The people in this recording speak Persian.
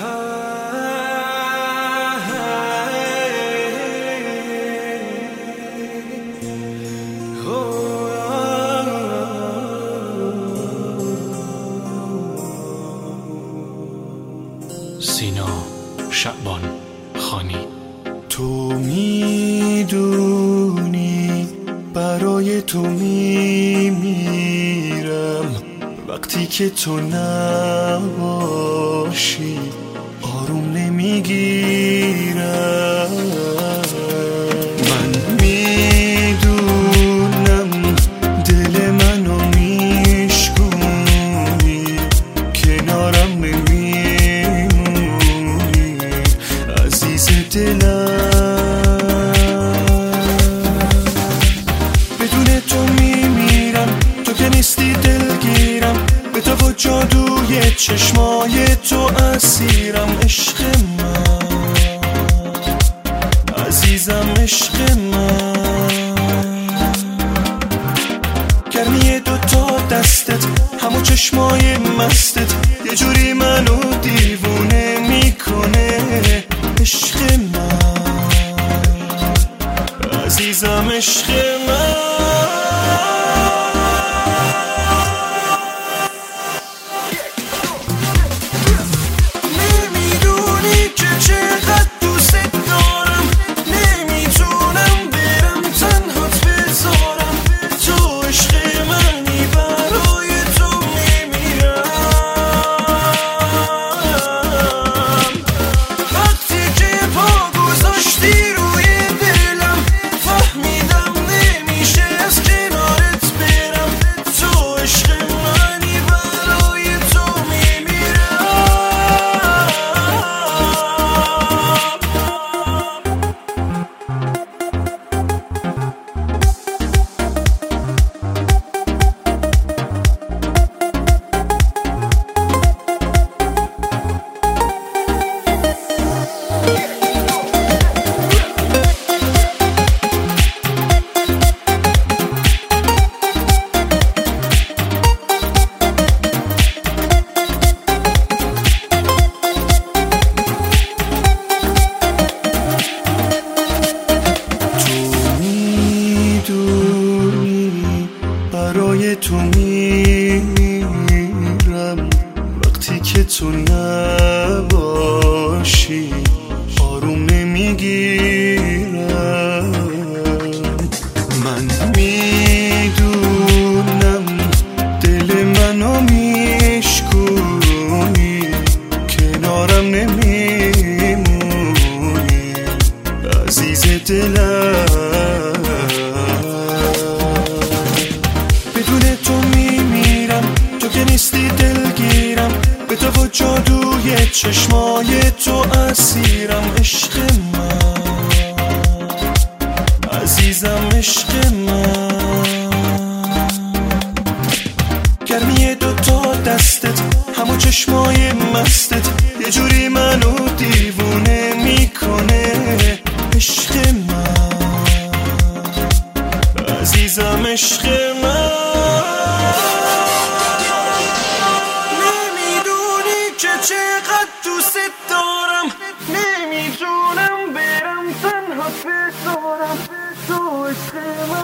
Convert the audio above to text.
سینا شعبان خانی. تو میدونی برای تو میمیرم، وقتی که تو نباشی آروم نمیگیرم. من میدونم دل منو میشکونی، کنارم نمیمونی عزیز دلم. بدون تو میمیرم، تو که نیستی دلگیرم، به تو و جادوی چشمای تو اسیرم. عشق من عزیزم، عشق من، گرمی دوتا دستت، همو چشمای مستت، یه جوری منو دیوونه میکنه. عشق من عزیزم، عشق من. برای تو میمیرم، وقتی که تو نباشی آروم نمیگیرم. من میدونم دل منو میشکونی، کنارم نمیمونی عزیز دلم. نیستی دلگیرم، به تو و جادوی چشمای تو اسیرم. عشق من عزیزم، عشق من، گرمی دوتا دستت، همو چشمای مستت، یه جوری منو دیوونه میکنه. عشق من عزیزم، عشق من. چقدر دوست دارم، نمیتونم برم تنها بذارم تو عشق من.